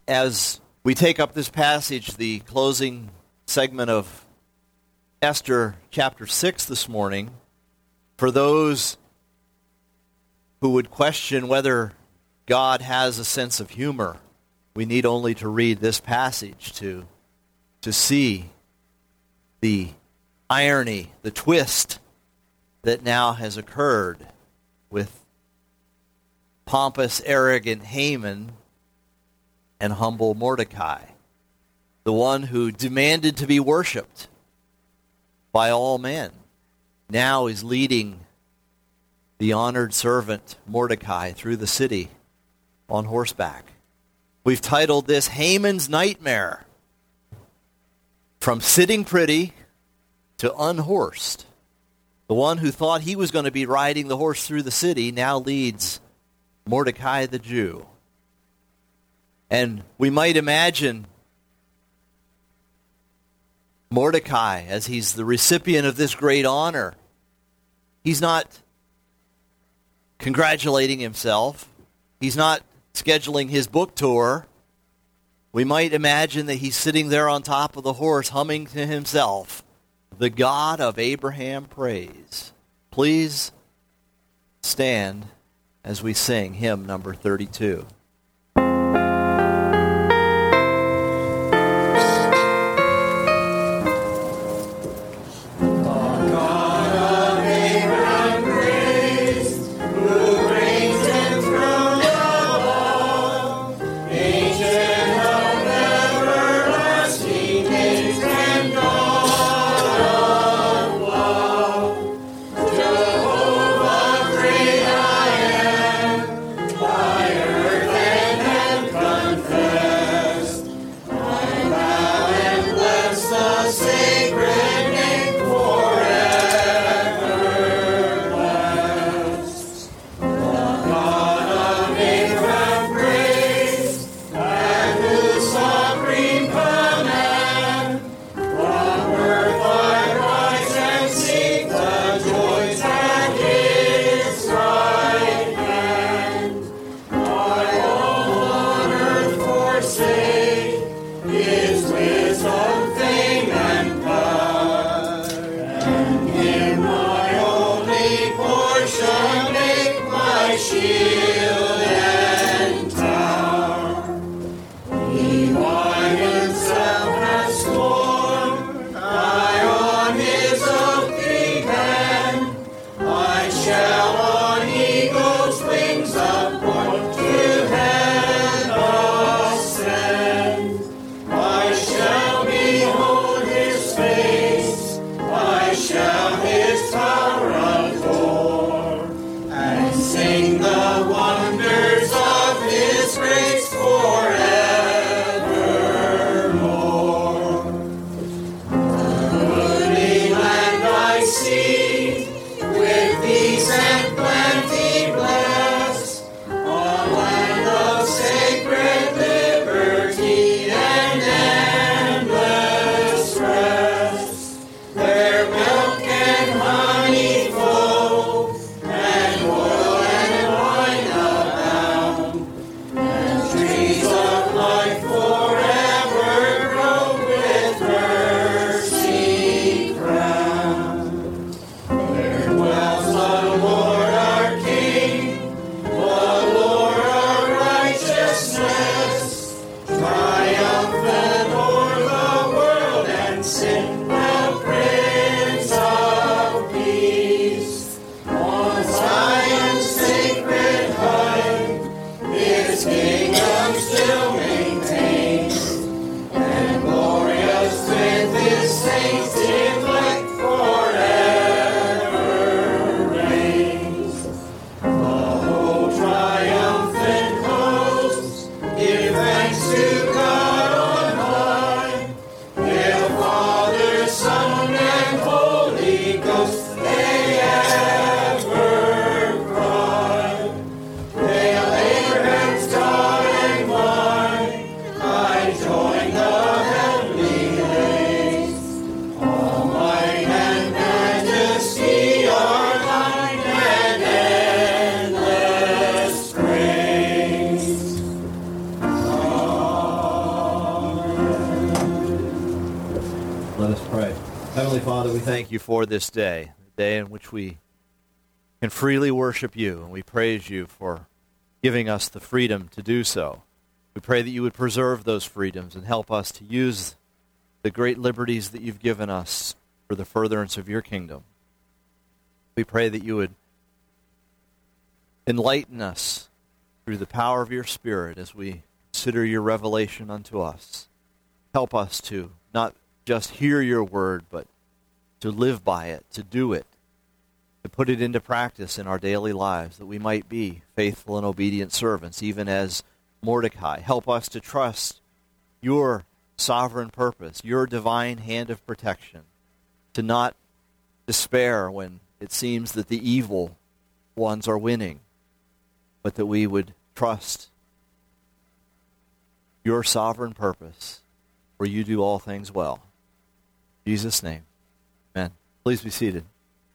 As we take up this passage, the closing segment of Esther chapter 6 this morning, for those who would question whether God has a sense of humor, we need only to read this passage to see the irony, the twist that now has occurred with pompous, arrogant Haman and humble Mordecai, the one who demanded to be worshipped by all men, now is leading the honored servant Mordecai through the city on horseback. We've titled this Haman's Nightmare, from sitting pretty to unhorsed. The one who thought he was going to be riding the horse through the city now leads Mordecai the Jew. And we might imagine Mordecai, as he's the recipient of this great honor, he's not congratulating himself. He's not scheduling his book tour. We might imagine that he's sitting there on top of the horse humming to himself, "The God of Abraham praise." Please stand as we sing hymn number 32. Fire Let us pray. Heavenly Father, we thank you for this day, the day in which we can freely worship you, and we praise you for giving us the freedom to do so. We pray that you would preserve those freedoms and help us to use the great liberties that you've given us for the furtherance of your kingdom. We pray that you would enlighten us through the power of your Spirit as we consider your revelation unto us. Help us to not just hear your word, but to live by it, to do it, to put it into practice in our daily lives, that we might be faithful and obedient servants, even as Mordecai. Help us to trust your sovereign purpose, your divine hand of protection, to not despair when it seems that the evil ones are winning, but that we would trust your sovereign purpose, for you do all things well. In Jesus' name, amen. Please be seated.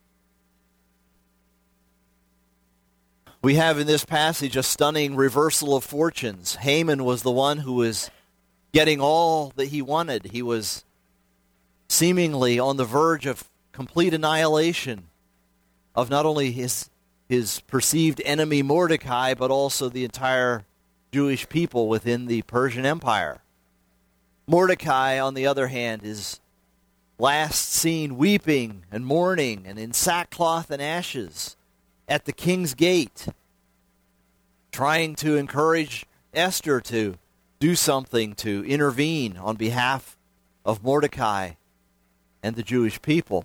We have in this passage a stunning reversal of fortunes. Haman was the one who was getting all that he wanted. He was seemingly on the verge of complete annihilation of not only his perceived enemy Mordecai, but also the entire Jewish people within the Persian Empire. Mordecai, on the other hand, is last seen weeping and mourning and in sackcloth and ashes at the king's gate, trying to encourage Esther to do something to intervene on behalf of Mordecai and the Jewish people.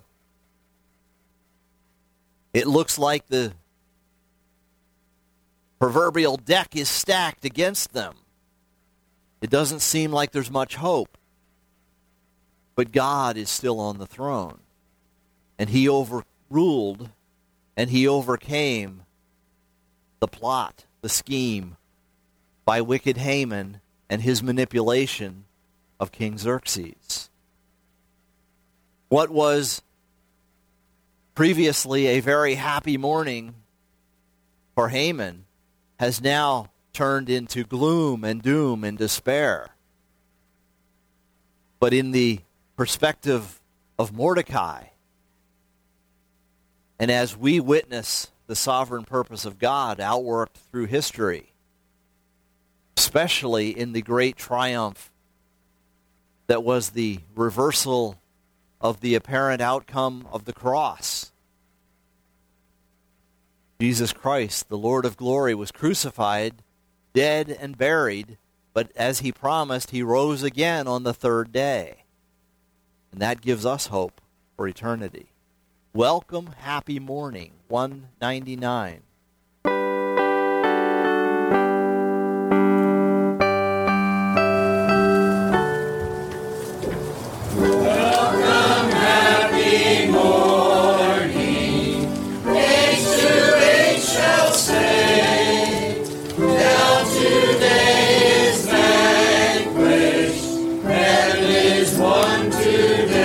It looks like the proverbial deck is stacked against them. It doesn't seem like there's much hope. But God is still on the throne. And he overruled and he overcame the plot, the scheme, by wicked Haman and his manipulation of King Xerxes. What was previously a very happy morning for Haman has now turned into gloom and doom and despair. But in the perspective of Mordecai, and as we witness the sovereign purpose of God outworked through history, especially in the great triumph that was the reversal of the apparent outcome of the cross. Jesus Christ, the Lord of glory, was crucified, dead and buried, but as he promised, he rose again on the third day. And that gives us hope for eternity. Welcome, happy morning, 199.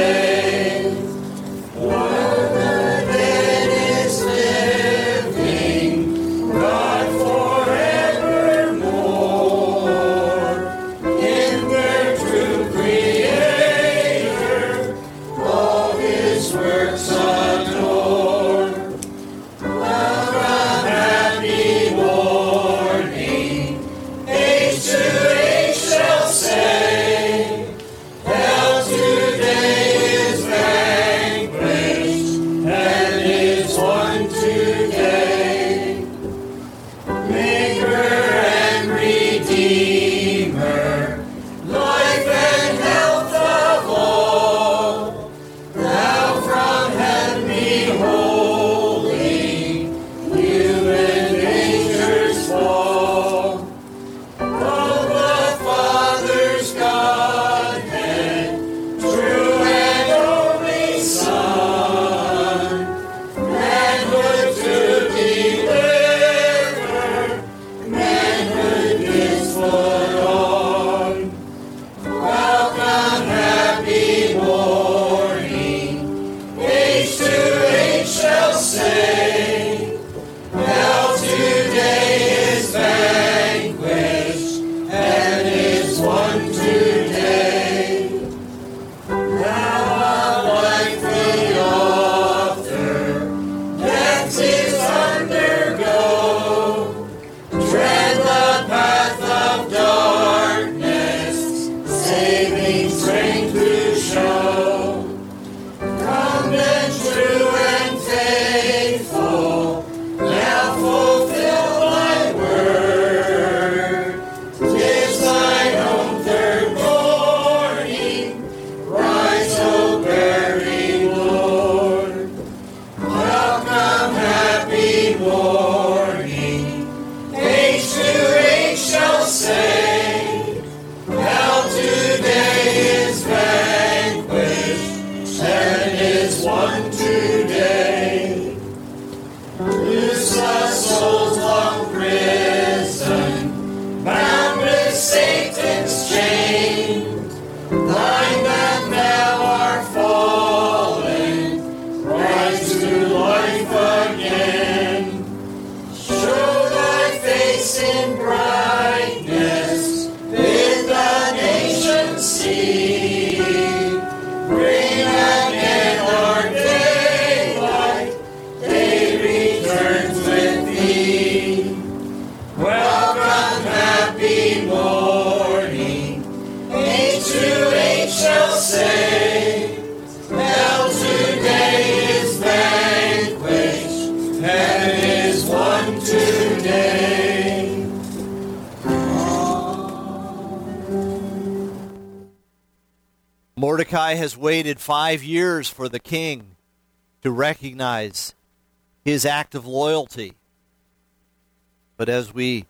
One the dead is living. Mordecai has waited 5 years for the king to recognize his act of loyalty. But as we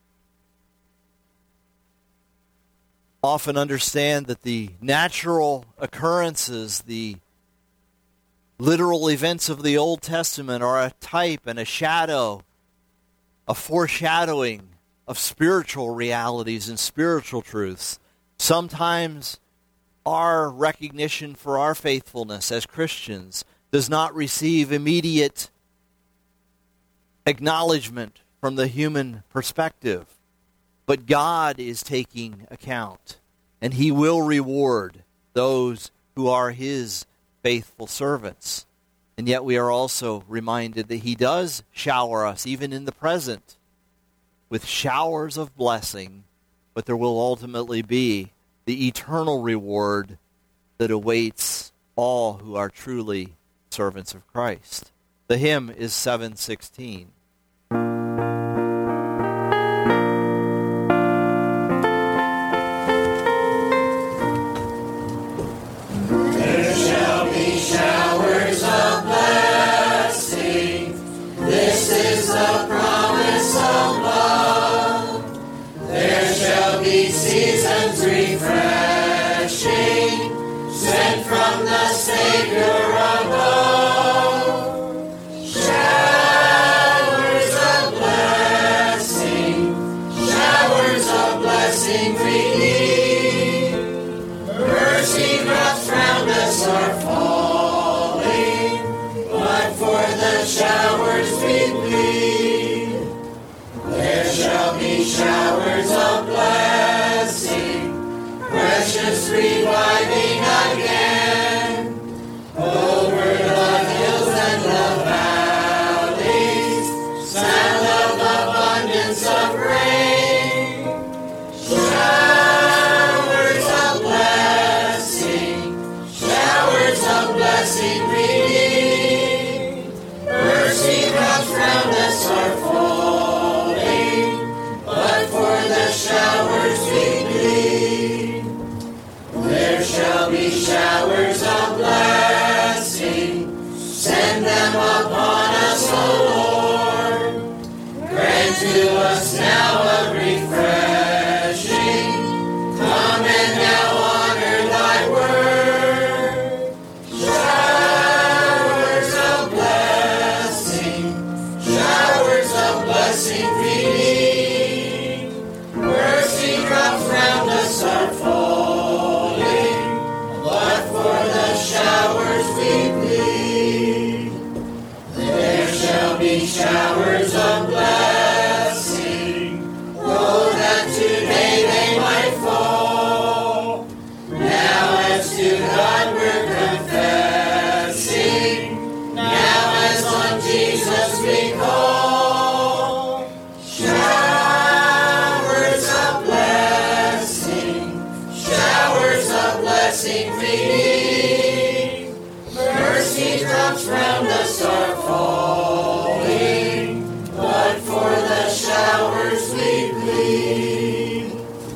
often understand that the natural occurrences, the literal events of the Old Testament are a type and a shadow, a foreshadowing of spiritual realities and spiritual truths. Sometimes our recognition for our faithfulness as Christians does not receive immediate acknowledgement from the human perspective. But God is taking account, and He will reward those who are His faithful servants. And yet we are also reminded that He does shower us, even in the present, with showers of blessing, but there will ultimately be the eternal reward that awaits all who are truly servants of Christ. The hymn is 716. Showers of blessing, this is the promise of love. There shall be seasons refreshing, sent from the Savior above. Showers of blessing we need. Mercy drops round us are falling, but for the showers we plead. There shall be showers of blessing, precious reviving again, over the hills and the valleys, sound of abundance of rain. Blessing we need. Mercy drops round us are falling, but for the showers we plead. There shall be showers of blessing, send them upon us, O Lord. Grant to us now a refreshing, come and now honor thy word. Blessing we need. Mercy drops round us are falling, but for the showers we plead. There shall be showers of blessing, oh, that today they might fall. Now as to God we're confessing, now as on Jesus we call. Blessing we need. Mercy drops round us are falling, but for the showers we plead.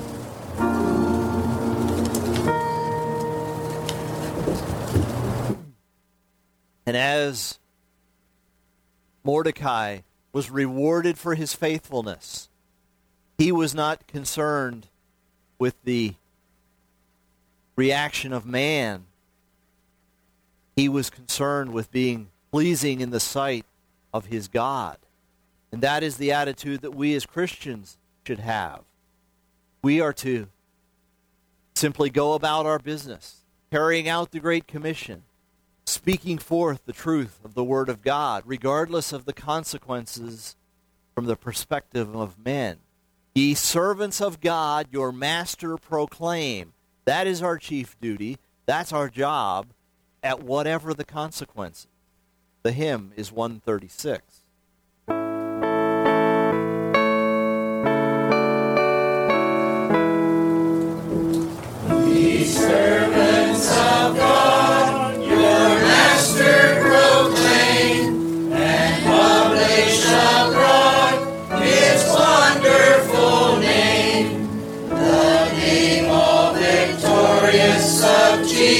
And as Mordecai was rewarded for his faithfulness, he was not concerned with the reaction of man. He was concerned with being pleasing in the sight of his God. And that is the attitude that we as Christians should have. We are to simply go about our business, carrying out the Great Commission, speaking forth the truth of the Word of God, regardless of the consequences from the perspective of men. Ye servants of God, your master proclaim. That is our chief duty. That's our job, at whatever the consequences. The hymn is 136. Ye servants of God, your master proclaim, and publish abroad His wonderful name, the name all victorious of Jesus.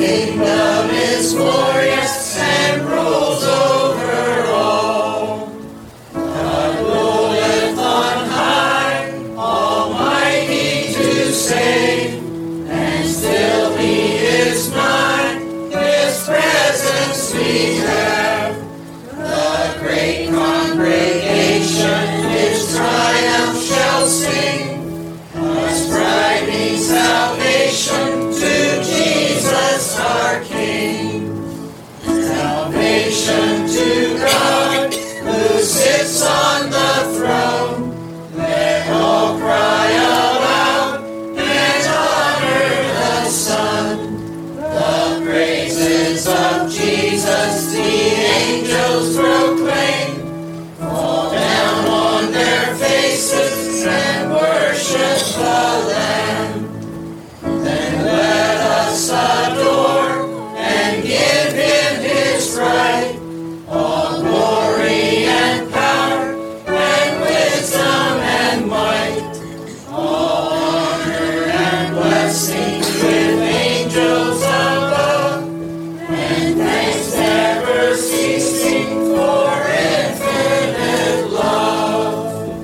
kingdom is glorious and rules over all. God ruleth on high, almighty to save, and still he is nigh, his presence we have. The great congregation his triumph shall sing, ascribing salvation to Jesus our King. Salvation to God, who sits on the throne. Let all cry aloud and honor the Son. The praises of Jesus the angels proclaim. Fall down on their faces and worship the Lamb. Then let us adore and give him his right. All glory and power and wisdom and might. All honor and blessing with angels above. And thanks never ceasing for infinite love.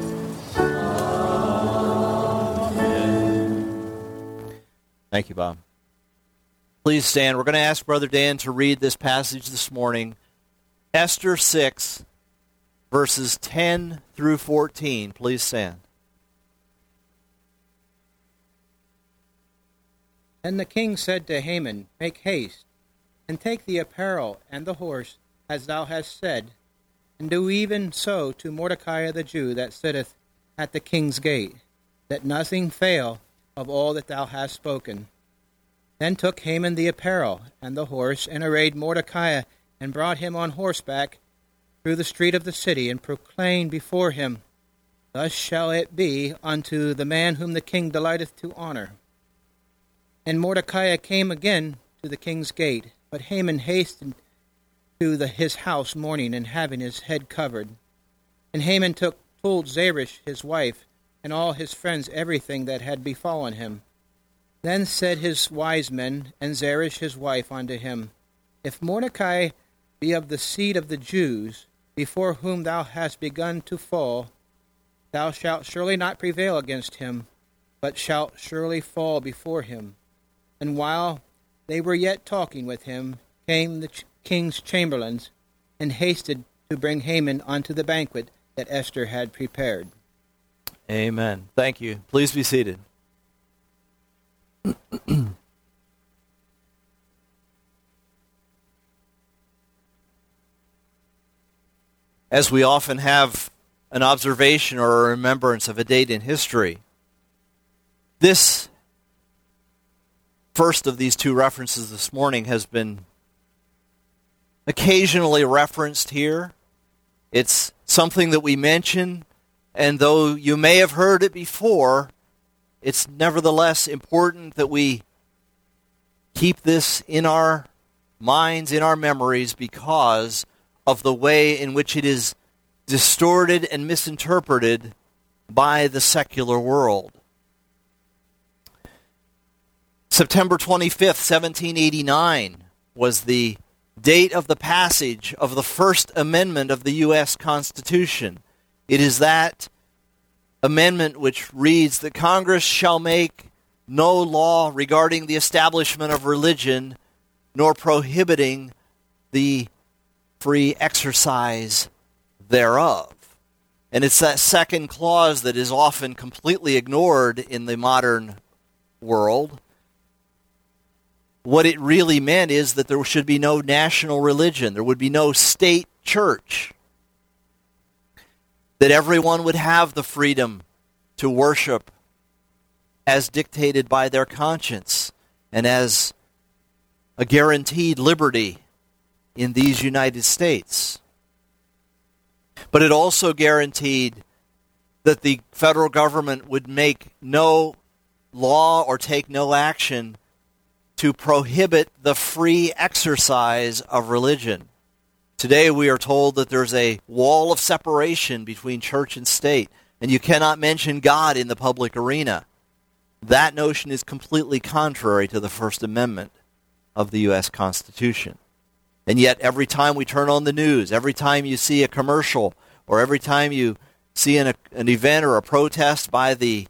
Thank you, Bob. Please stand. We're going to ask Brother Dan to read this passage this morning. Esther 6, verses 10 through 14. Please stand. Then the king said to Haman, Make haste, and take the apparel and the horse, as thou hast said, and do even so to Mordecai the Jew that sitteth at the king's gate, that nothing fail of all that thou hast spoken. Then took Haman the apparel and the horse, and arrayed Mordecai, and brought him on horseback through the street of the city, and proclaimed before him, Thus shall it be unto the man whom the king delighteth to honor. And Mordecai came again to the king's gate, but Haman hastened to his house mourning, and having his head covered. And Haman told Zeresh his wife, and all his friends everything that had befallen him. Then said his wise men, and Zeresh his wife, unto him, If Mordecai be of the seed of the Jews, before whom thou hast begun to fall, thou shalt surely not prevail against him, but shalt surely fall before him. And while they were yet talking with him, came the king's chamberlains, and hasted to bring Haman unto the banquet that Esther had prepared. Amen. Thank you. Please be seated. As we often have an observation or a remembrance of a date in history, this first of these two references this morning has been occasionally referenced here. It's something that we mention, and though you may have heard it before, it's nevertheless important that we keep this in our minds, in our memories, because of the way in which it is distorted and misinterpreted by the secular world. September 25th, 1789 was the date of the passage of the First Amendment of the U.S. Constitution. It is that amendment which reads that Congress shall make no law regarding the establishment of religion, nor prohibiting the free exercise thereof. And it's that second clause that is often completely ignored in the modern world. What it really meant is that there should be no national religion. There would be no state church. That everyone would have the freedom to worship as dictated by their conscience and as a guaranteed liberty in these United States. But it also guaranteed that the federal government would make no law or take no action to prohibit the free exercise of religion. Today we are told that there's a wall of separation between church and state, and you cannot mention God in the public arena. That notion is completely contrary to the First Amendment. of the U.S. Constitution. And yet every time we turn on the news, every time you see a commercial, or every time you see an event or a protest by the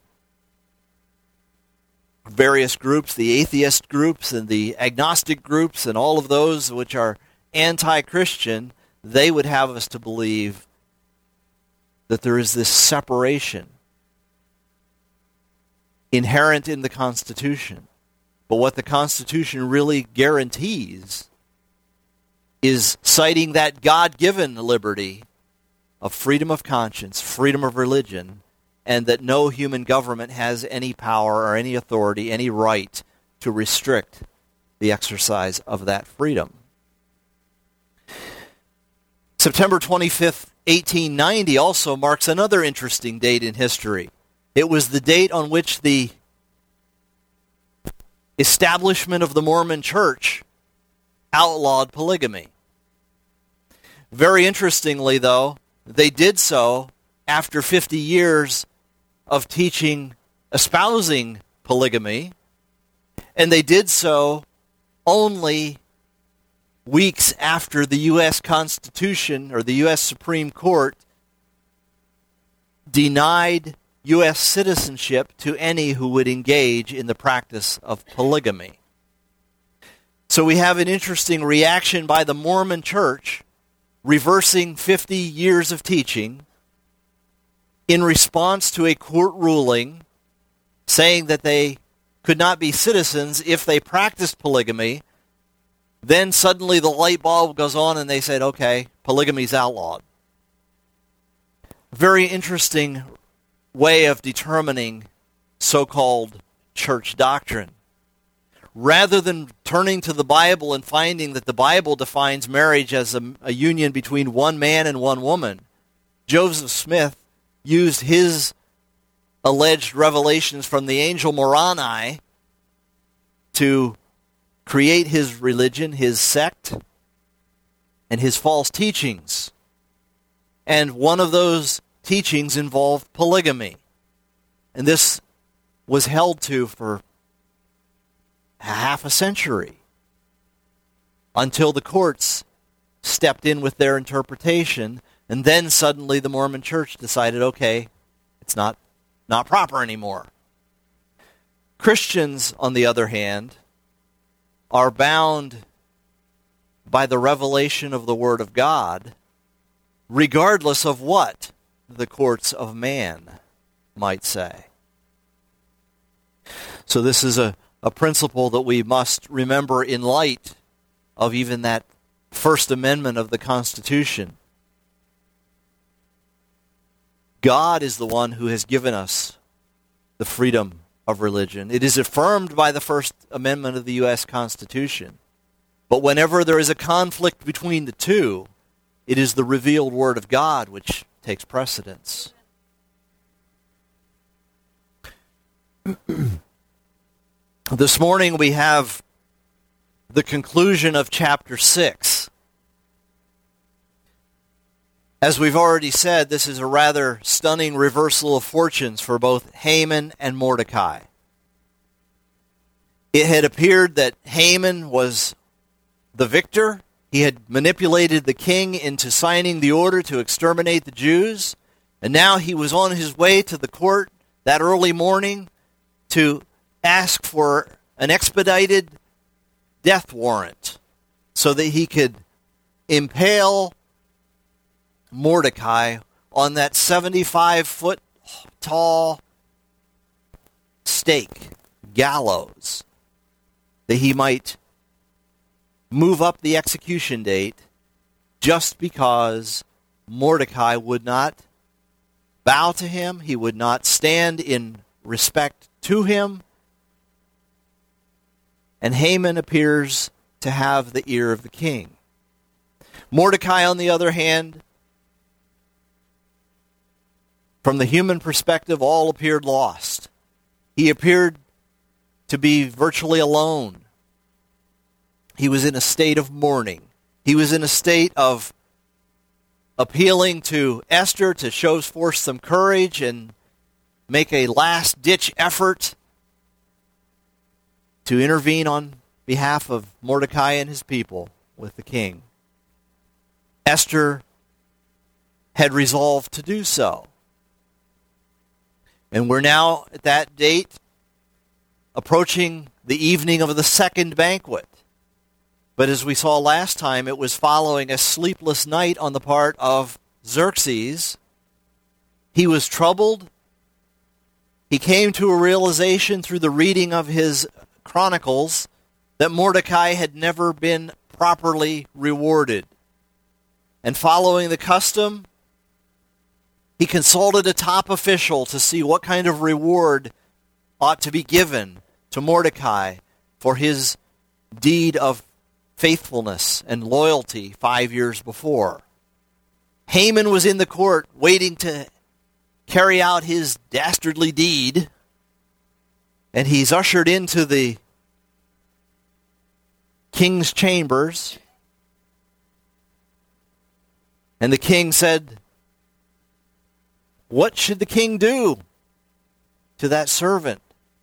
various groups, the atheist groups and the agnostic groups and all of those which are anti-Christian, they would have us to believe that there is this separation inherent in the Constitution. But what the Constitution really guarantees is citing that God-given liberty of freedom of conscience, freedom of religion, and that no human government has any power or any authority, any right to restrict the exercise of that freedom. September 25th, 1890 also marks another interesting date in history. It was the date on which the establishment of the Mormon Church outlawed polygamy. Very interestingly, though, they did so after 50 years of teaching, espousing polygamy, and they did so only weeks after the U.S. Constitution or the U.S. Supreme Court denied U.S. citizenship to any who would engage in the practice of polygamy. So we have an interesting reaction by the Mormon Church, reversing 50 years of teaching in response to a court ruling saying that they could not be citizens if they practiced polygamy. Then suddenly the light bulb goes on and they said, okay, polygamy's outlawed. Very interesting way of determining so-called church doctrine. Rather than turning to the Bible and finding that the Bible defines marriage as a union between one man and one woman, Joseph Smith used his alleged revelations from the angel Moroni to create his religion, his sect, and his false teachings. And one of those teachings involved polygamy. And this was held to for half a century until the courts stepped in with their interpretation, and then suddenly the Mormon Church decided, okay, it's not proper anymore. Christians, on the other hand, are bound by the revelation of the Word of God, regardless of what the courts of man might say. So this is a principle that we must remember in light of even that First Amendment of the Constitution. God is the one who has given us the freedom of religion. It is affirmed by the First Amendment of the U.S. Constitution. But whenever there is a conflict between the two, it is the revealed Word of God which takes precedence. This morning we have the conclusion of chapter 6. As we've already said, this is a rather stunning reversal of fortunes for both Haman and Mordecai. It had appeared that Haman was the victor. He had manipulated the king into signing the order to exterminate the Jews, and now he was on his way to the court that early morning to ask for an expedited death warrant so that he could impale Mordecai on that 75-foot tall stake, gallows, that he might move up the execution date just because Mordecai would not bow to him, he would not stand in respect to him. And Haman appears to have the ear of the king. Mordecai, on the other hand, from the human perspective, all appeared lost. He appeared to be virtually alone. He was in a state of mourning. He was in a state of appealing to Esther to show forth some courage and make a last-ditch effort to intervene on behalf of Mordecai and his people with the king. Esther had resolved to do so. And we're now at that date approaching the evening of the second banquet. But as we saw last time, it was following a sleepless night on the part of Xerxes. He was troubled. He came to a realization through the reading of his chronicles that Mordecai had never been properly rewarded. And following the custom, he consulted a top official to see what kind of reward ought to be given to Mordecai for his deed of faithfulness and loyalty 5 years before. Haman was in the court waiting to carry out his dastardly deed, and he's ushered into the king's chambers. And the king said, "What should the king do to that servant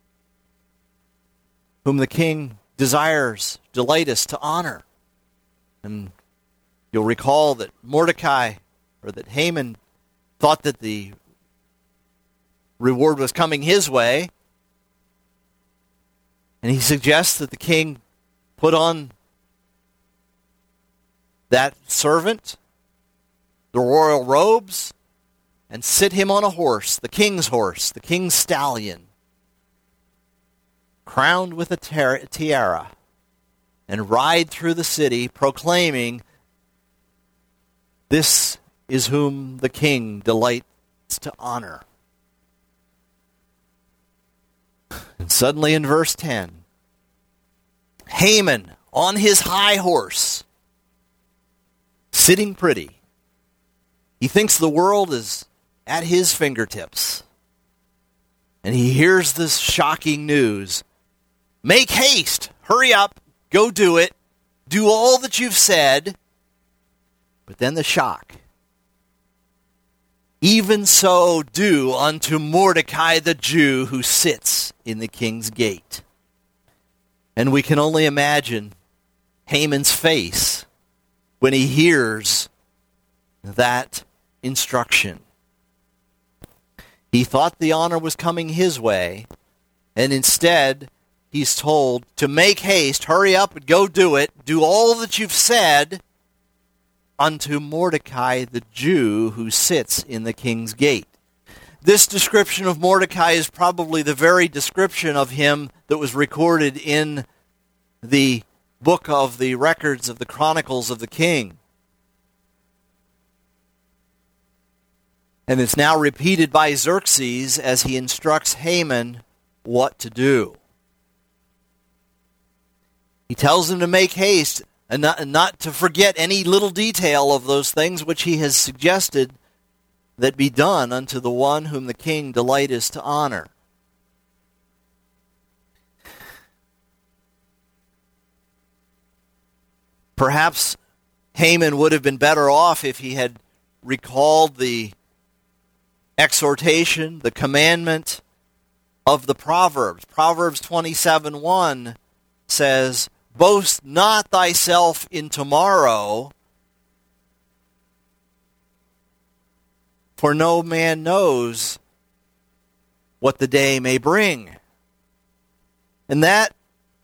whom the king delighteth to honor?" And you'll recall that that Haman thought that the reward was coming his way. And he suggests that the king put on that servant the royal robes and sit him on a horse, the king's stallion, crowned with a tiara, and ride through the city proclaiming, "This is whom the king delights to honor." And suddenly in verse 10, Haman on his high horse, sitting pretty. He thinks the world is at his fingertips. And he hears this shocking news. "Make haste! Hurry up! Go do it! Do all that you've said!" But then the shock. "Even so do unto Mordecai the Jew who sits in the king's gate." And we can only imagine Haman's face when he hears that instruction. He thought the honor was coming his way, and instead he's told to make haste, hurry up and go do it, do all that you've said unto Mordecai the Jew who sits in the king's gate. This description of Mordecai is probably the very description of him that was recorded in the book of the records of the Chronicles of the King. And it's now repeated by Xerxes as he instructs Haman what to do. He tells him to make haste and not to forget any little detail of those things which he has suggested that be done unto the one whom the king delighteth to honor. Perhaps Haman would have been better off if he had recalled the exhortation, the commandment of the Proverbs. Proverbs 27:1 says, "Boast not thyself in tomorrow, for no man knows what the day may bring." And that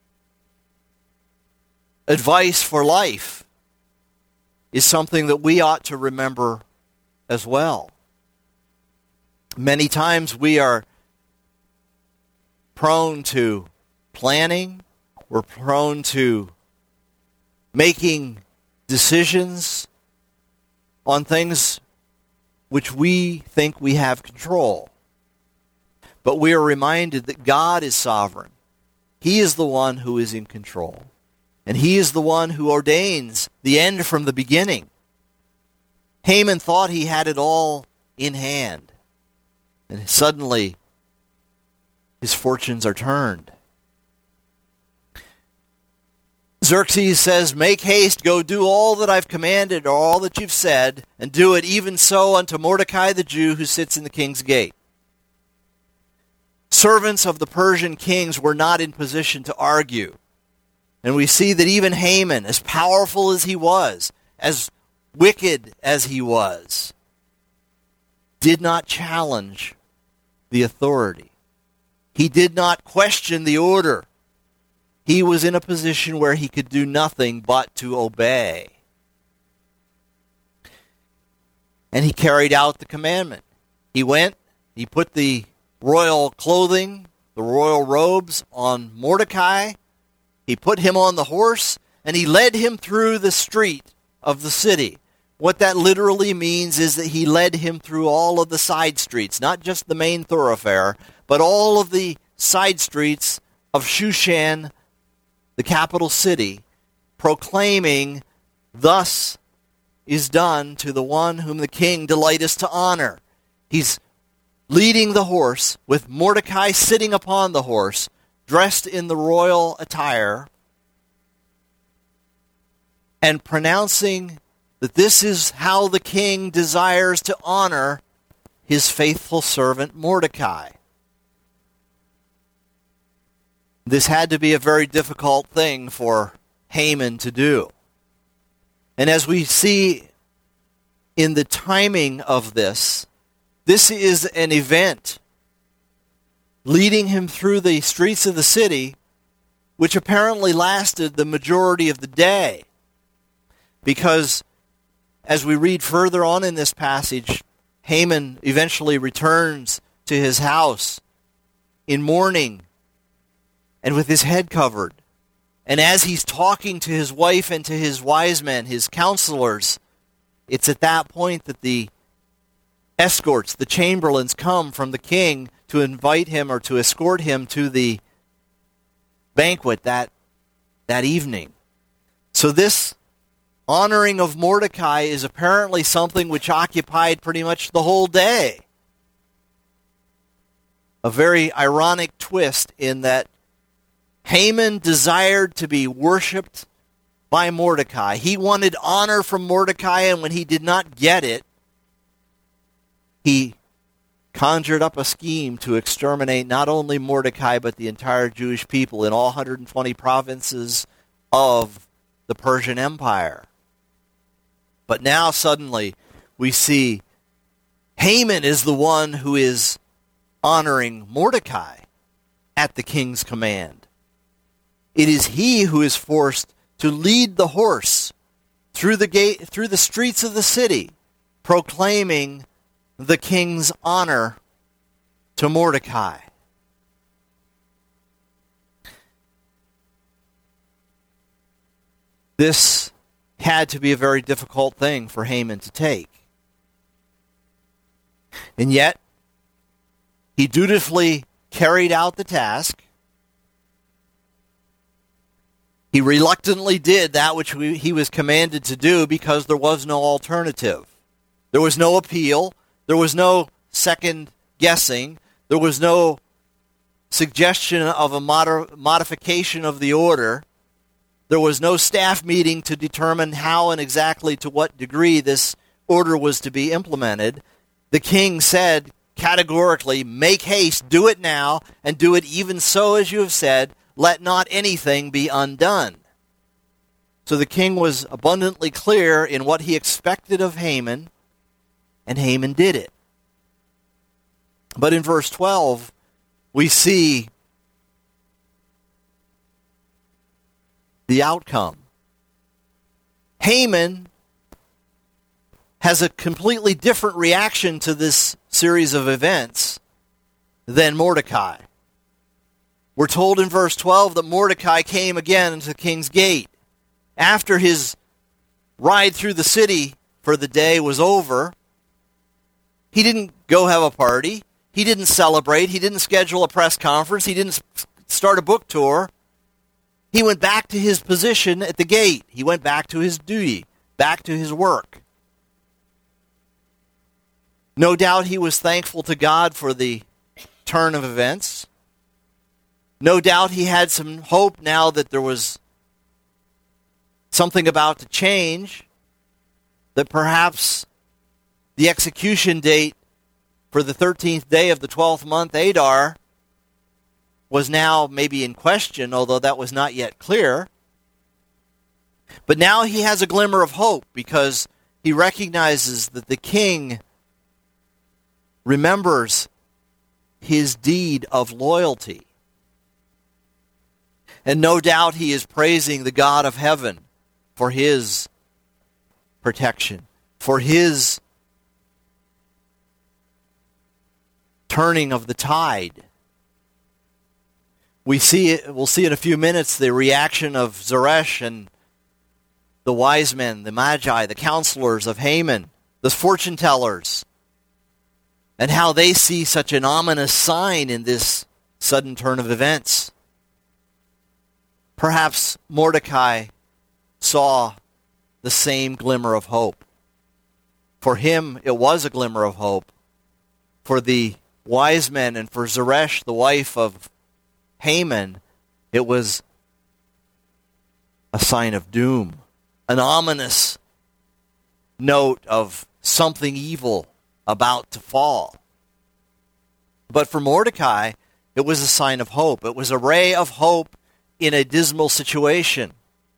advice for life is something that we ought to remember as well. Many times we are prone to planning, we're prone to making decisions on things which we think we have control. But we are reminded that God is sovereign. He is the one who is in control. And he is the one who ordains the end from the beginning. Haman thought he had it all in hand. And suddenly, his fortunes are turned. Xerxes says, "Make haste, go do all that I've commanded, or all that you've said, and do it even so unto Mordecai the Jew who sits in the king's gate." Servants of the Persian kings were not in position to argue. And we see that even Haman, as powerful as he was, as wicked as he was, did not challenge the authority. He did not question the order. He was in a position where he could do nothing but to obey. And he carried out the commandment. He went, he put the royal clothing, the royal robes on Mordecai. He put him on the horse, and he led him through the street of the city. What that literally means is that he led him through all of the side streets, not just the main thoroughfare, but all of the side streets of Shushan, the capital city, proclaiming, "Thus is done to the one whom the king delighteth to honor." He's leading the horse with Mordecai sitting upon the horse, dressed in the royal attire, and pronouncing that this is how the king desires to honor his faithful servant Mordecai. This had to be a very difficult thing for Haman to do. And as we see in the timing of this, this is an event leading him through the streets of the city, which apparently lasted the majority of the day. Because as we read further on in this passage, Haman eventually returns to his house in mourning and with his head covered. And as he's talking to his wife and to his wise men, his counselors, it's at that point that the escorts, the chamberlains, come from the king to invite him or to escort him to the banquet that evening. So this honoring of Mordecai is apparently something which occupied pretty much the whole day. A very ironic twist in that Haman desired to be worshipped by Mordecai. He wanted honor from Mordecai, and when he did not get it, he conjured up a scheme to exterminate not only Mordecai, but the entire Jewish people in all 120 provinces of the Persian Empire. But now suddenly we see Haman is the one who is honoring Mordecai at the king's command. It is he who is forced to lead the horse through the streets of the city, proclaiming the king's honor to Mordecai. This had to be a very difficult thing for Haman to take. And yet, he dutifully carried out the task. He reluctantly did that which he was commanded to do because there was no alternative. There was no appeal. There was no second guessing. There was no suggestion of a modification of the order. There was no staff meeting to determine how and exactly to what degree this order was to be implemented. The king said categorically, "Make haste, do it now, and do it even so as you have said. Let not anything be undone." So the king was abundantly clear in what he expected of Haman, and Haman did it. But in verse 12, we see the outcome. Haman has a completely different reaction to this series of events than Mordecai. We're told in verse 12 that Mordecai came again into the king's gate. After his ride through the city for the day was over, he didn't go have a party. He didn't celebrate. He didn't schedule a press conference. He didn't start a book tour. He went back to his position at the gate. He went back to his duty, back to his work. No doubt he was thankful to God for the turn of events. No doubt he had some hope now that there was something about to change, that perhaps the execution date for the 13th day of the 12th month, Adar, was now maybe in question, although that was not yet clear. But now he has a glimmer of hope because he recognizes that the king remembers his deed of loyalty. And no doubt he is praising the God of heaven for his protection, for his turning of the tide. We'll see in a few minutes the reaction of Zeresh and the wise men, the magi, the counselors of Haman, the fortune tellers, and how they see such an ominous sign in this sudden turn of events. Perhaps Mordecai saw the same glimmer of hope. For him, it was a glimmer of hope. For the wise men and for Zeresh, the wife of Haman, it was a sign of doom, an ominous note of something evil about to fall. But for Mordecai, it was a sign of hope. It was a ray of hope in a dismal situation.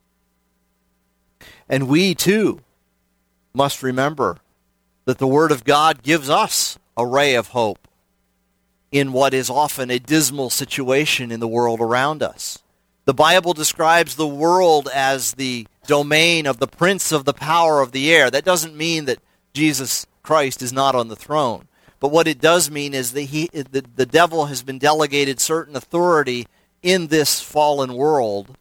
And we, too, must remember that the Word of God gives us a ray of hope in what is often a dismal situation in the world around us. The Bible describes the world as the domain of the prince of the power of the air. That doesn't mean that Jesus Christ is not on the throne. But what it does mean is that the devil has been delegated certain authority in this fallen world.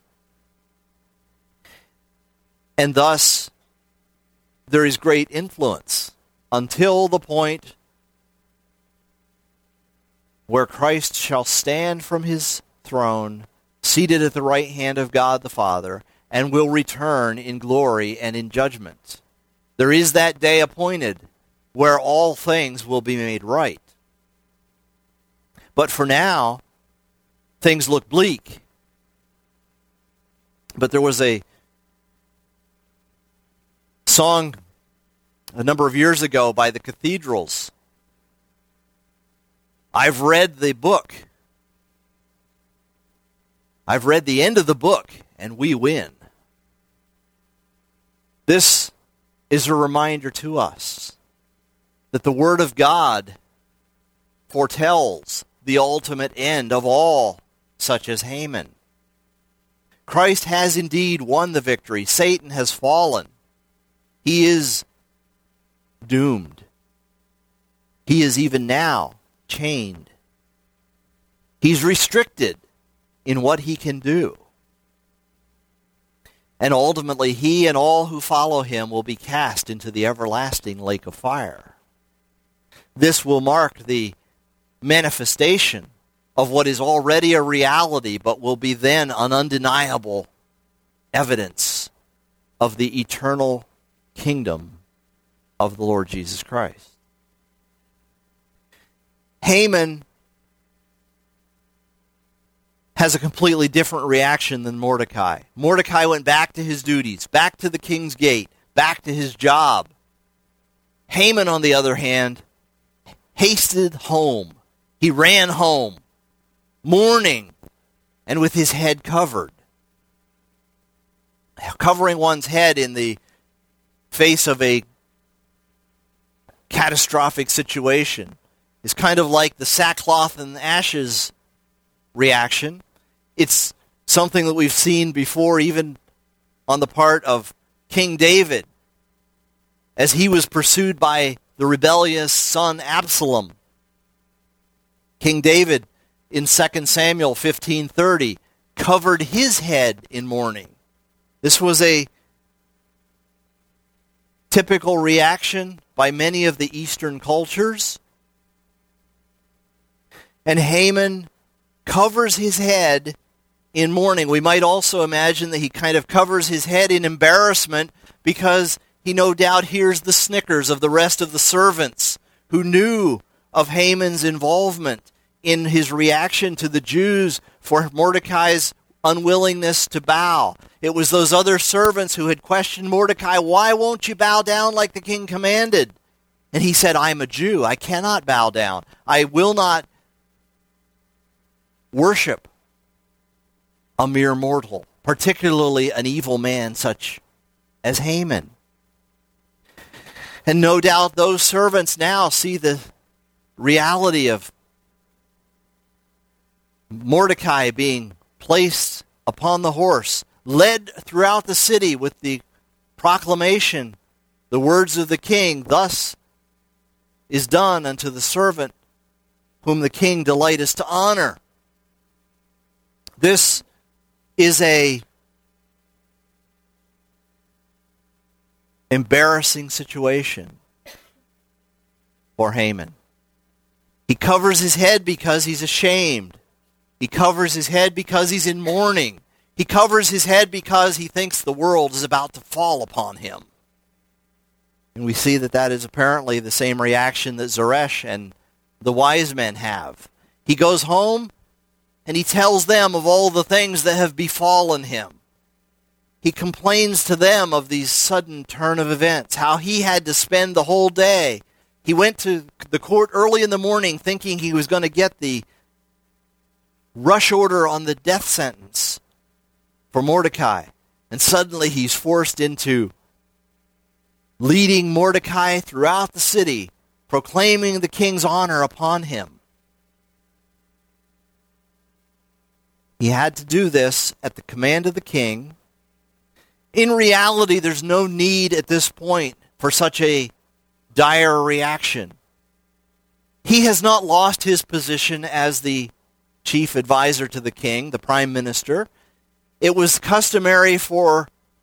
And thus, there is great influence until the point where Christ shall stand from his throne, seated at the right hand of God the Father, and will return in glory and in judgment. There is that day appointed where all things will be made right. But for now, things look bleak. But there was a song a number of years ago by the Cathedrals. I've read the book. I've read the end of the book, and we win. This is a reminder to us that the Word of God foretells the ultimate end of all such as Haman. Christ has indeed won the victory. Satan has fallen. He is doomed. He is even now chained. He's restricted in what he can do. And ultimately, he and all who follow him will be cast into the everlasting lake of fire. This will mark the manifestation of what is already a reality, but will be then an undeniable evidence of the eternal kingdom of the Lord Jesus Christ. Haman has a completely different reaction than Mordecai. Mordecai went back to his duties, back to the king's gate, back to his job. Haman, on the other hand, hasted home. He ran home, mourning, and with his head covered. Covering one's head in the face of a catastrophic situation is kind of like the sackcloth and ashes reaction. It's something that we've seen before, even on the part of King David, as he was pursued by the rebellious son Absalom. King David, in 2 Samuel 15:30, covered his head in mourning. This was a typical reaction by many of the Eastern cultures. And Haman covers his head in mourning. We might also imagine that he kind of covers his head in embarrassment because he no doubt hears the snickers of the rest of the servants who knew of Haman's involvement in his reaction to the Jews for Mordecai's unwillingness to bow. It was those other servants who had questioned Mordecai, "Why won't you bow down like the king commanded?" And he said, "I'm a Jew. I cannot bow down. I will not worship a mere mortal, particularly an evil man such as Haman. And no doubt those servants now see the reality of Mordecai being placed upon the horse, led throughout the city with the proclamation, the words of the king, "Thus is done unto the servant whom the king delighteth to honor." This is a embarrassing situation for Haman. He covers his head because he's ashamed. He covers his head because he's in mourning. He covers his head because he thinks the world is about to fall upon him. And we see that that is apparently the same reaction that Zeresh and the wise men have. He goes home and he tells them of all the things that have befallen him. He complains to them of these sudden turn of events, how he had to spend the whole day. He went to the court early in the morning thinking he was going to get the rush order on the death sentence for Mordecai. And suddenly he's forced into leading Mordecai throughout the city, proclaiming the king's honor upon him. He had to do this at the command of the king. In reality, there's no need at this point for such a dire reaction. He has not lost his position as the chief advisor to the king, the prime minister. It was customary for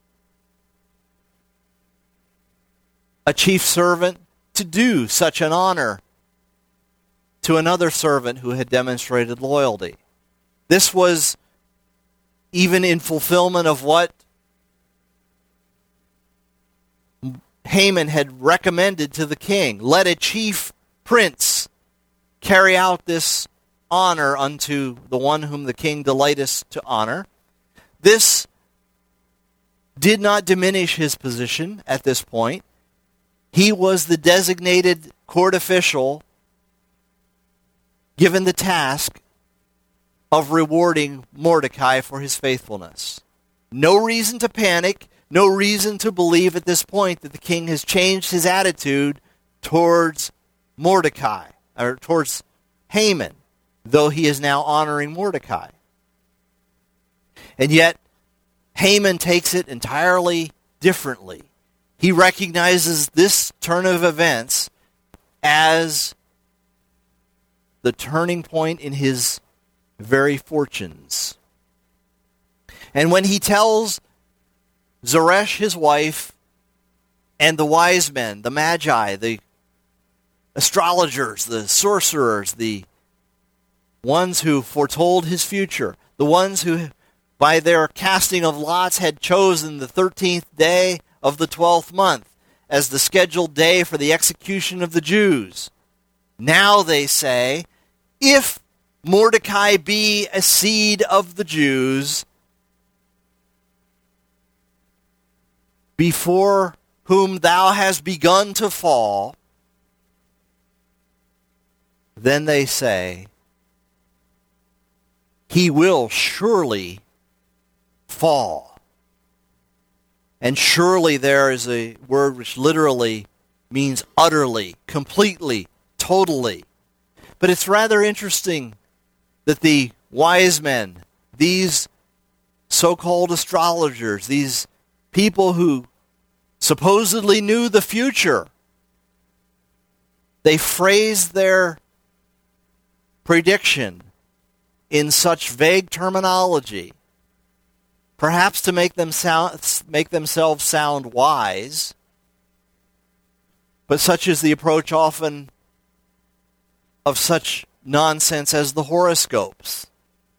a chief servant to do such an honor to another servant who had demonstrated loyalty. This was even in fulfillment of what Haman had recommended to the king. Let a chief prince carry out this honor unto the one whom the king delighteth to honor. This did not diminish his position at this point. He was the designated court official given the task of rewarding Mordecai for his faithfulness. No reason to panic, no reason to believe at this point that the king has changed his attitude towards Mordecai, or towards Haman, though he is now honoring Mordecai. And yet, Haman takes it entirely differently. He recognizes this turn of events as the turning point in his very fortunes. And when he tells Zeresh, his wife, and the wise men, the magi, the astrologers, the sorcerers, the ones who foretold his future, the ones who by their casting of lots had chosen the 13th day of the 12th month as the scheduled day for the execution of the Jews. Now they say, if Mordecai be a seed of the Jews, before whom thou hast begun to fall, then they say, he will surely fall. And surely there is a word which literally means utterly, completely, totally. But it's rather interesting that the wise men, these so-called astrologers, these people who supposedly knew the future, they phrased their prediction in such vague terminology, perhaps to make themselves sound wise, but such is the approach often of such nonsense as the horoscopes.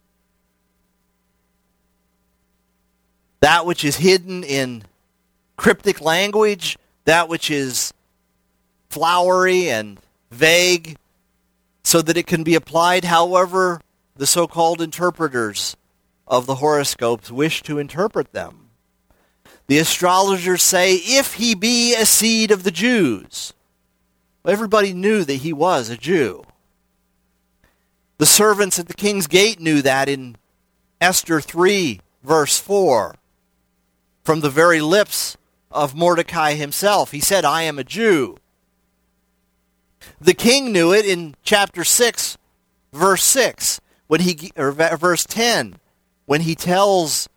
That which is hidden in cryptic language, that which is flowery and vague, so that it can be applied however the so-called interpreters of the horoscopes wish to interpret them. The astrologers say, if he be a seed of the Jews. Everybody knew that he was a Jew. The servants at the king's gate knew that in Esther 3, verse 4, from the very lips of Mordecai himself. He said, I am a Jew. The king knew it in chapter 6, verse 6, verse 10, when he tells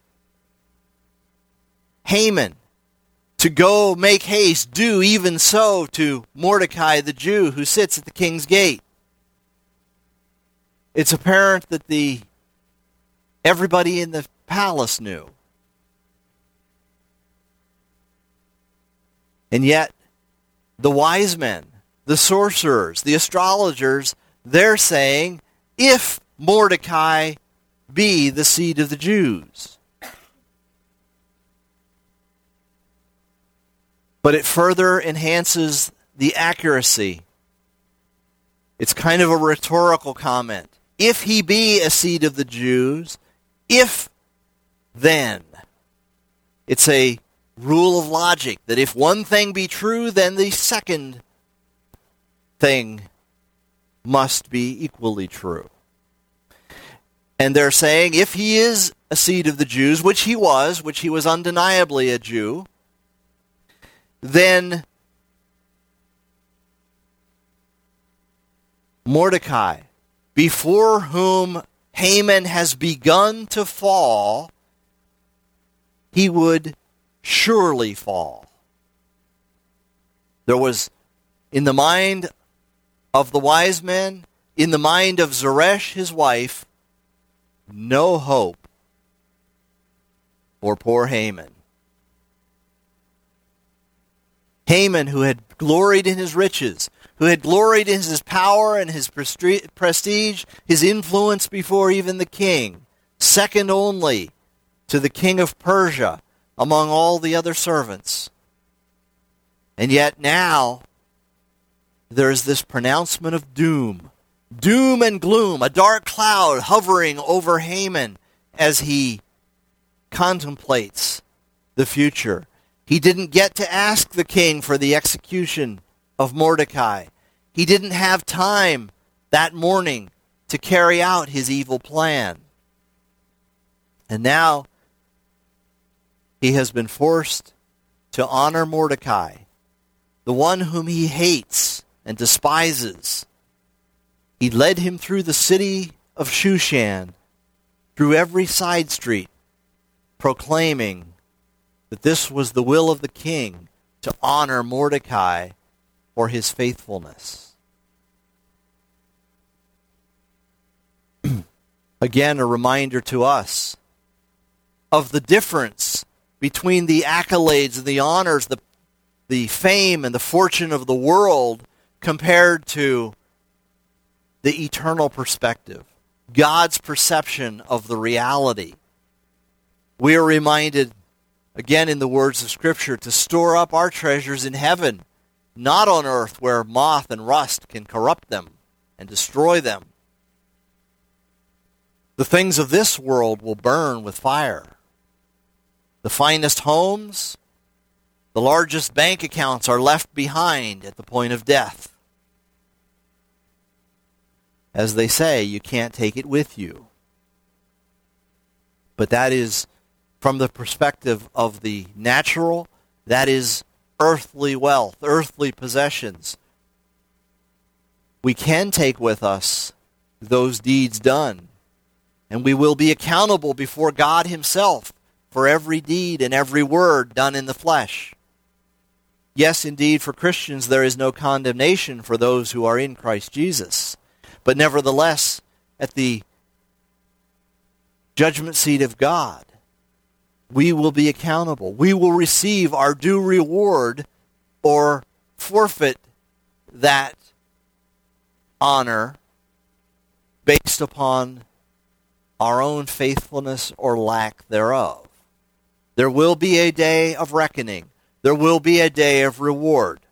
Haman to go make haste, do even so to Mordecai the Jew who sits at the king's gate. It's apparent that everybody in the palace knew. And yet, the wise men, the sorcerers, the astrologers, they're saying, if Mordecai be the seed of the Jews. But it further enhances the accuracy. It's kind of a rhetorical comment. If he be a seed of the Jews, if then. It's a rule of logic that if one thing be true, then the second thing must be equally true. And they're saying if he is a seed of the Jews, which he was undeniably a Jew, then Mordecai, before whom Haman has begun to fall, he would surely fall. There was, in the mind of the wise men, in the mind of Zeresh, his wife, no hope for poor Haman. Haman, who had gloried in his riches, who had gloried in his power and his prestige, his influence before even the king, second only to the king of Persia among all the other servants. And yet now, there is this pronouncement of doom. Doom and gloom, a dark cloud hovering over Haman as he contemplates the future. He didn't get to ask the king for the execution of Mordecai. He didn't have time that morning to carry out his evil plan. And now he has been forced to honor Mordecai, the one whom he hates and despises. He led him through the city of Shushan, through every side street, proclaiming that this was the will of the king to honor Mordecai for his faithfulness. Again, a reminder to us of the difference between the accolades and the honors, the fame and the fortune of the world compared to the eternal perspective, God's perception of the reality. We are reminded, again in the words of Scripture, to store up our treasures in heaven, not on earth where moth and rust can corrupt them and destroy them. The things of this world will burn with fire. The finest homes, the largest bank accounts are left behind at the point of death. As they say, you can't take it with you. But that is, from the perspective of the natural, that is earthly wealth, earthly possessions. We can take with us those deeds done, and we will be accountable before God himself for every deed and every word done in the flesh. Yes, indeed, for Christians there is no condemnation for those who are in Christ Jesus. But nevertheless, at the judgment seat of God, we will be accountable. We will receive our due reward or forfeit that honor based upon our own faithfulness or lack thereof. There will be a day of reckoning. There will be a day of reward.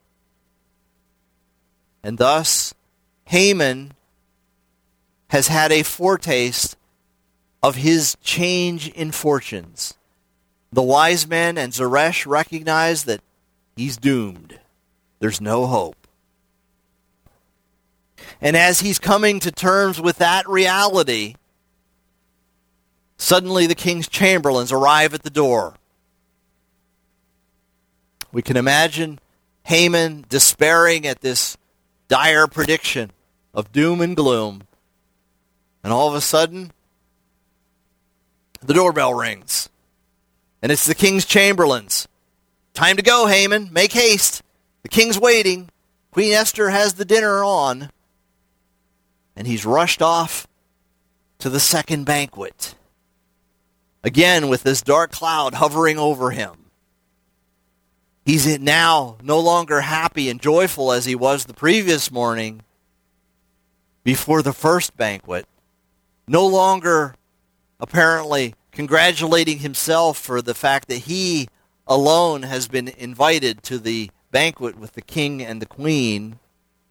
And thus, Haman has had a foretaste of his change in fortunes. The wise men and Zeresh recognize that he's doomed. There's no hope. And as he's coming to terms with that reality, Suddenly the king's chamberlains arrive at the door. We can imagine Haman despairing at this dire prediction of doom and gloom. And all of a sudden, the doorbell rings. And it's the king's chamberlains. Time to go, Haman. Make haste. The king's waiting. Queen Esther has the dinner on. And he's rushed off to the second banquet. Again, with this dark cloud hovering over him. He's now no longer happy and joyful as he was the previous morning before the first banquet. No longer apparently congratulating himself for the fact that he alone has been invited to the banquet with the king and the queen.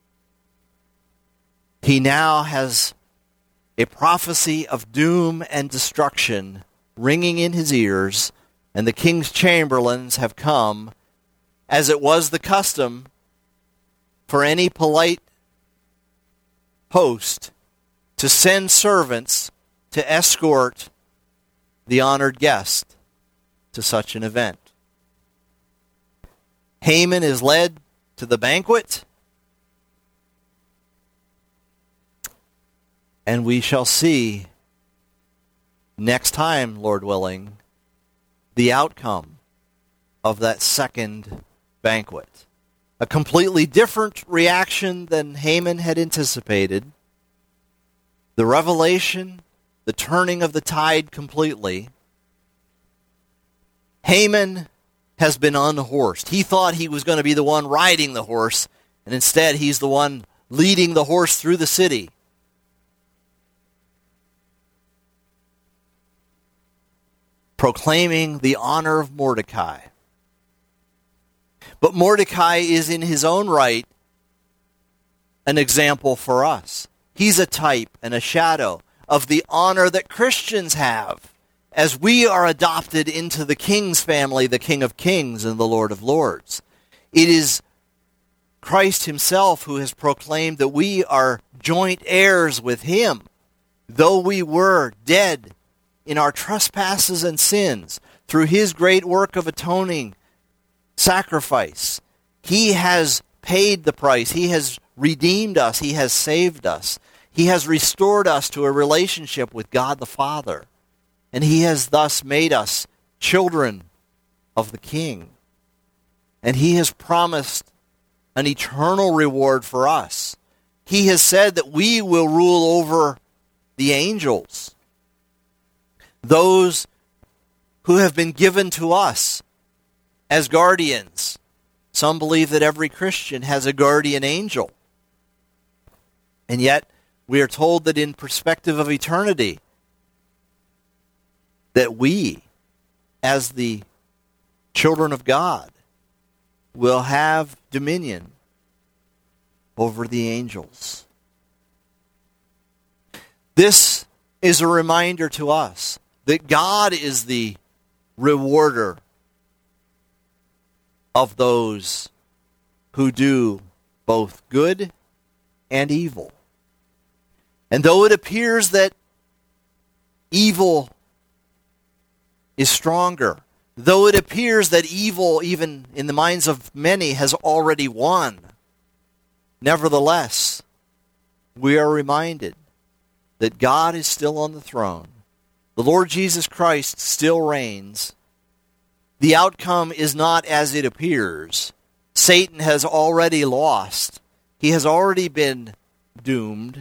He now has a prophecy of doom and destruction ringing in his ears, and the king's chamberlains have come, as it was the custom for any polite host to send servants to escort the honored guest to such an event. Haman is led to the banquet, and we shall see next time, Lord willing, the outcome of that second banquet. A completely different reaction than Haman had anticipated. The revelation, the turning of the tide completely. Haman has been unhorsed. He thought he was going to be the one riding the horse, and instead he's the one leading the horse through the city. Proclaiming the honor of Mordecai. But Mordecai is in his own right an example for us. He's a type and a shadow of the honor that Christians have as we are adopted into the King's family, the King of Kings and the Lord of Lords. It is Christ himself who has proclaimed that we are joint heirs with him, though we were dead in our trespasses and sins. Through his great work of atoning sacrifice, he has paid the price. He has redeemed us. He has saved us. He has restored us to a relationship with God the Father. And he has thus made us children of the King. And he has promised an eternal reward for us. He has said that we will rule over the angels, those who have been given to us as guardians. Some believe that every Christian has a guardian angel. And yet, we are told that in perspective of eternity, that we, as the children of God, will have dominion over the angels. This is a reminder to us that God is the rewarder of those who do both good and evil. And though it appears that evil is stronger, though it appears that evil, even in the minds of many, has already won, nevertheless, we are reminded that God is still on the throne. The Lord Jesus Christ still reigns. The outcome is not as it appears. Satan has already lost. He has already been doomed.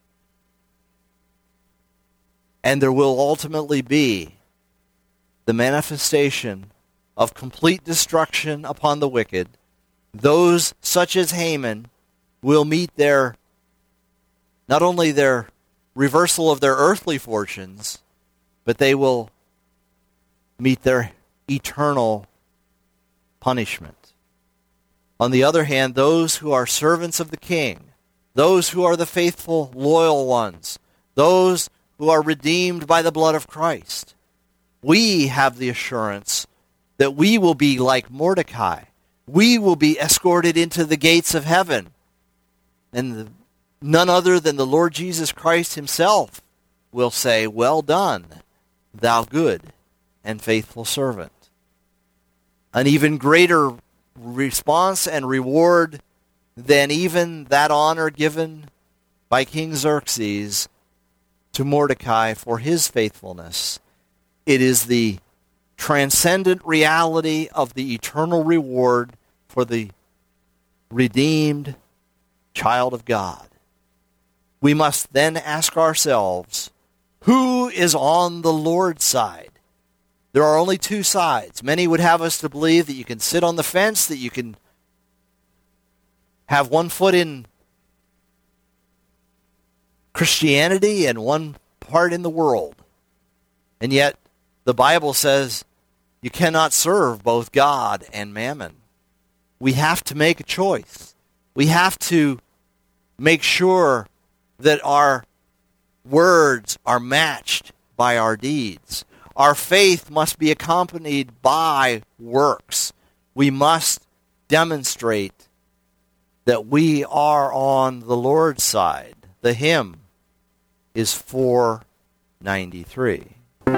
And there will ultimately be the manifestation of complete destruction upon the wicked. Those such as Haman will meet not only their reversal of their earthly fortunes, but they will meet their eternal punishment. On the other hand, those who are servants of the King, those who are the faithful, loyal ones, those who are redeemed by the blood of Christ, we have the assurance that we will be like Mordecai. We will be escorted into the gates of heaven. And none other than the Lord Jesus Christ himself will say, "Well done, thou good and faithful servant. An even greater response and reward than even that honor given by King Xerxes to Mordecai for his faithfulness. It is the transcendent reality of the eternal reward for the redeemed child of God. We must then ask ourselves, who is on the Lord's side? There are only two sides. Many would have us to believe that you can sit on the fence, that you can have one foot in Christianity and one part in the world. And yet, the Bible says you cannot serve both God and mammon. We have to make a choice. We have to make sure that our words are matched by our deeds. Our faith must be accompanied by works. We must demonstrate that we are on the Lord's side. The hymn is 493.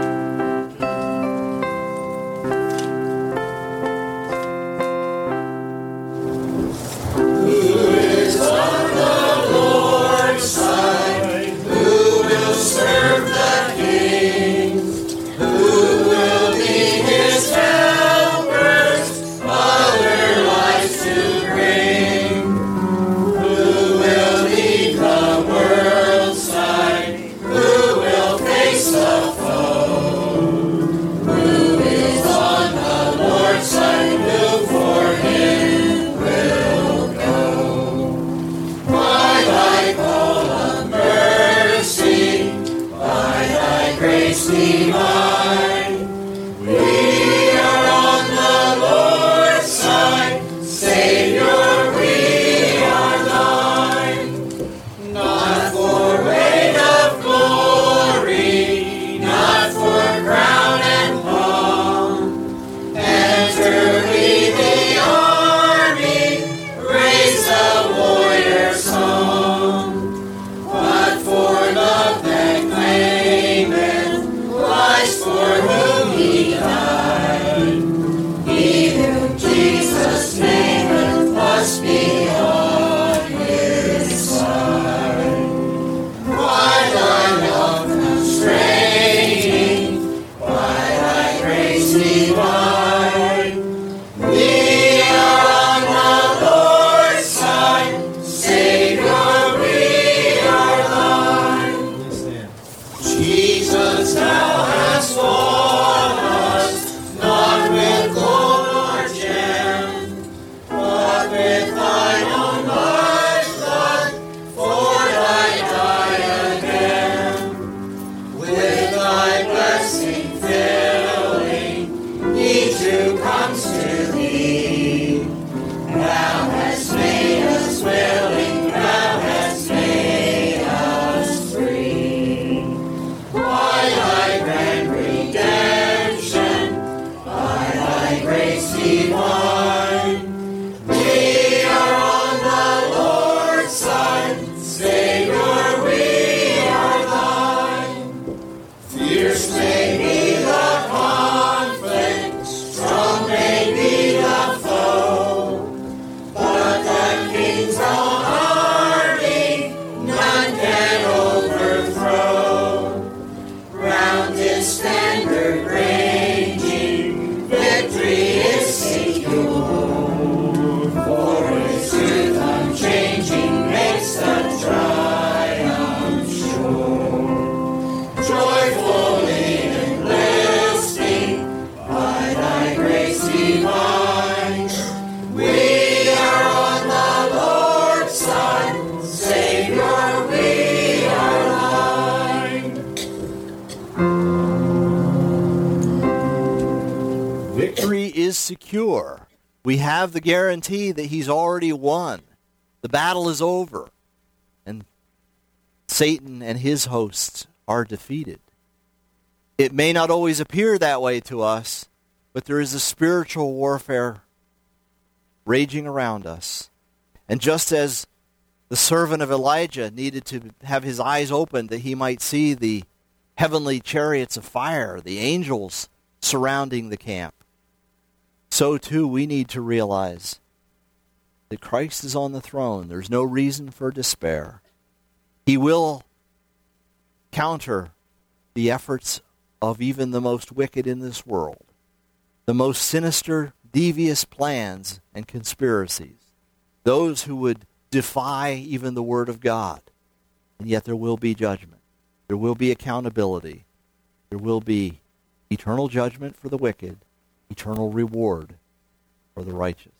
Secure. We have the guarantee that he's already won. The battle is over. And Satan and his hosts are defeated. It may not always appear that way to us, but there is a spiritual warfare raging around us. And just as the servant of Elijah needed to have his eyes opened that he might see the heavenly chariots of fire, the angels surrounding the camp. So too we need to realize that Christ is on the throne. There's no reason for despair. He will counter the efforts of even the most wicked in this world, the most sinister, devious plans and conspiracies, those who would defy even the Word of God. And yet there will be judgment. There will be accountability. There will be eternal judgment for the wicked, eternal reward for the righteous.